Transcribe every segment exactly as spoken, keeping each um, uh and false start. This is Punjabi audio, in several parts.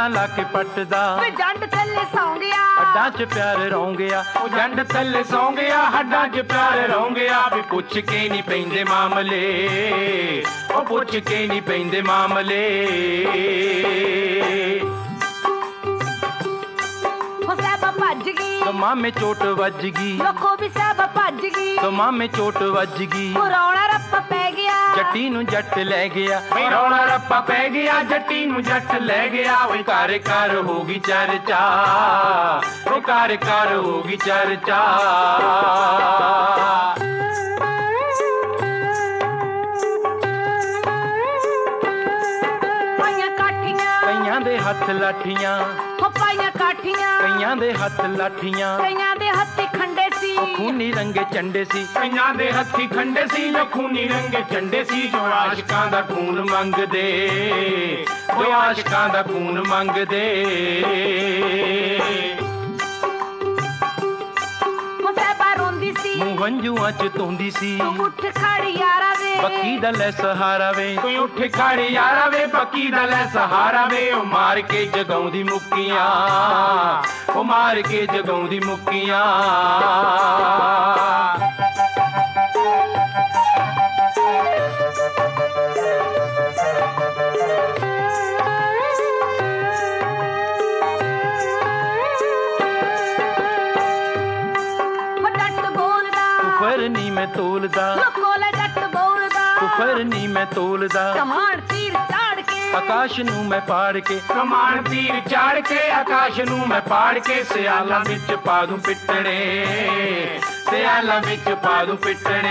ਅੱਖਾਂ ਲਾ ਕੇ ਪੱਟਦਾ ਵੇ ਜੰਡ ਥੱਲੇ ਸੌਂ ਗਿਆ ਹੱਡਾਂ 'ਚ ਪਿਆਰ ਰੌਂ ਗਿਆ ਉਹ ਜੰਡ ਥੱਲੇ ਸੌਂ ਗਿਆ ਹੱਡਾਂ 'ਚ ਪਿਆਰ ਰੌਂ ਗਿਆ ਵੀ ਪੁੱਛ ਕੇ ਨਹੀਂ ਪੈਂਦੇ ਮਾਮਲੇ ਉਹ ਪੁੱਛ ਕੇ ਨਹੀਂ ਪੈਂਦੇ ਮਾਮਲੇ ਹੋ ਸਾਹਿਬਾ ਭੱਜ ਗਈ तो मामे चोट वज गई ਲੋਕੋ ਵੀ ਸਾਹਿਬਾ ਭੱਜ ਗਈ तो मामे चोट वज गई ਉਹ ਰੌਲਾ ਰੱਪਾ ਪੈ ਗਿਆ जट्टी नू जट लै गया ਬਈ ਰੌਲਾ ਰੱਪਾ ਪੈ ਗਿਆ ਜੱਟੀ ਨੂੰ ਜੱਟ ਲੈ ਗਿਆ ਓਏ कार कार होगी चर्चा ओ कार कार होगी चर्चा ਪਾਈਆਂ ਕਾਠੀਆਂ कईयां दे हथ लाठियां ਹੋ ਪਾਈਆਂ ਕਾਠੀਆਂ कईयां दे हथ लाठियां ਕਈਆਂ ਦੇ ਹੱਥੀ ਖੰਡੇ ਸੀ ओ खूनी रंगे चंडे सी ਕਈਆਂ ਦੇ ਹੱਥੀ ਖੰਡੇ ਸੀ ਜੋ ਖੂਨੀ ਰੰਗੇ ਝੰਡੇ ਸੀ ਜੋ ਆਸ਼ਿਕਾਂ ਦਾ ਖੂਨ ਮੰਗਦੇ जो आशिकां दा खून मंगदे ਹੋ ਸਾਹਿਬਾ ਰੋਂਦੀ ਸੀ मूंह हंझूआं च तोंदी सी ਤੂੰ ਉੱਠ ਖੜ ਯਾਰਾ ਵੇ बक्की दा लै सहारा वे ਕੋਈ ਉੱਠ ਖੜ ਯਾਰਾ ਵੇ ਬੱਕੀ ਦਾ ਲੈ ਸਹਾਰਾ ਵੇ ਉਹ मार के जगाउंदी मुक्कियां ओ मार के जगाउंदी मुक्कियां ਹੋ ਜੱਟ ਬੋਲਦਾ कुफर नी मैं तोलदा ਲੋਕੋ ਲੈ ਜੱਟ ਬੋਲਦਾ कुफर नी मैं तोलदा ਕਮਾਣ ਤੀਰ ਚਾੜ ਕੇ आकाश नू मैं पाड़ के ਕਮਾਨ ਤੀਰ ਚਾੜ ਕੇ ਆਕਾਸ਼ ਨੂੰ ਮੈਂ ਪਾੜ ਕੇ ਸਿਆਲਾਂ ਵਿੱਚ ਪਾ ਦੂੰ ਪਿੱਟਣੇ सियालां विच पा दूं पिटणे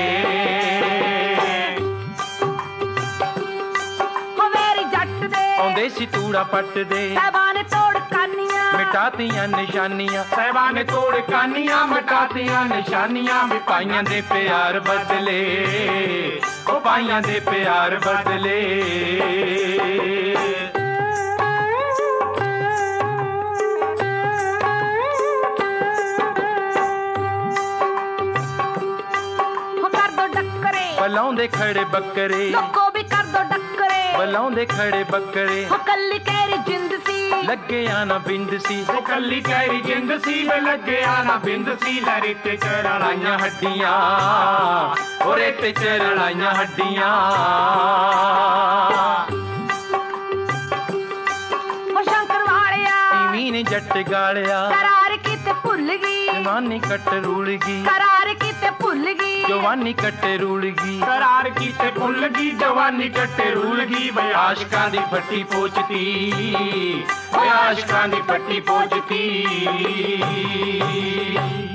ਹੋ ਵੇਰੀ ਜੱਟ ਦੇ आउंदे सी तूड़ा पट दे ਸਾਹਿਬਾਂ ਨੇ ਤੋੜ ਕਾਨੀਆਂ मिटातियां निशानियां ਸਹਿਬਾਂ ਨੇ ਤੋੜ ਕਾਨੀਆਂ ਮਟਾਤੀਆਂ ਨਿਸ਼ਾਨੀਆਂ ਵੀ पाइयां दे प्यार बदले ओ पाइयां दे प्यार बदले ਹੋ ਕਰ ਦੋ ਡੱਕਰੇ बलाउंदे खड़े बकरे ਲੋਕੋ ਵੀ ਕਰ ਦੋ ਡੱਕਰੇ बलाउंदे खड़े बकरे ਹੋ ਕੱਲੀ ਕਹਿਰੀ ਜਿੰਦ ਸੀ लगे आना बिंद सी ਉਹ ਕੱਲੀ ਕਹਿਰੀ ਜਿੰਦ ਸੀ ਵੇ ਲੱਗਿਆ ਨਾ ਬਿੰਦ ਸੀ ਲਹਿਰੀ ਤੇ ਚੜਾਈਆਂ लड़ाइयां हड्डियां और ते च लड़ाइयां हड्डियां ਹੋ ਸ਼ੰਕਰ ਵਾਲਿਆ टीवी ने जट गालिया ਕਰਾਰ ਕੀਤੇ ਭੁੱਲ ਗਈ जवानी कट रूल गई ਕਰਾਰ ਕੀਤੇ ਭੁੱਲ ਗਈ जवानी कट रूल गई ਕਰਾਰ ਕੀਤੇ ਭੁੱਲ ਗਈ ਜਵਾਨੀ ਕੱਟੇ ਰੂਲ ਗਈ ਵੇ आशिकां दी फट्टी पोचती ਵੇ ਆਸ਼ਕਾਂ ਦੀ ਪੱਟੀ ਪੋਚਤੀ